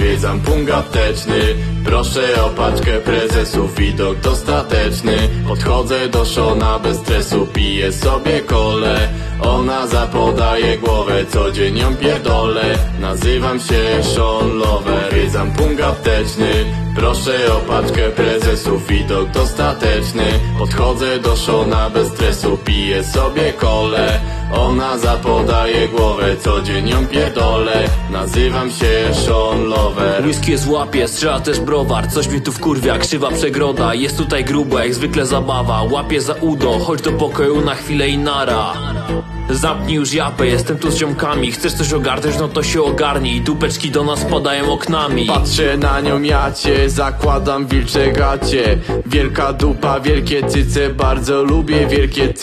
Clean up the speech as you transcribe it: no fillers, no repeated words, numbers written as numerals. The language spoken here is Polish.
Odwiedzam punkt apteczny, proszę o paczkę prezesów. Widok dostateczny, podchodzę do Szona bez stresu. Piję sobie kolę, ona zapodaje głowę. Co dzień ją pierdolę, nazywam się Sean Lover. Odwiedzam punkt apteczny, proszę o paczkę prezesów. Widok dostateczny, podchodzę do Szona bez stresu. Piję sobie kolę, ona zapodaje głowę. Co dzień ją pierdolę, nazywam się Sean Lover. Whisky jest w łapie, strzela też browar. Coś mi tu wkurwia, krzywa przegroda. Jest tutaj grubo, jak zwykle zabawa. Łapię za udo, chodź do pokoju na chwilę i nara. Zamknij już japę, jestem tu z ziomkami. Chcesz coś ogarnąć, no to się ogarnij. Dupeczki do nas padają oknami. Patrzę na nią, jacie, zakładam wilcze gacie. Wielka dupa, wielkie cyce, bardzo lubię wielkie cyce.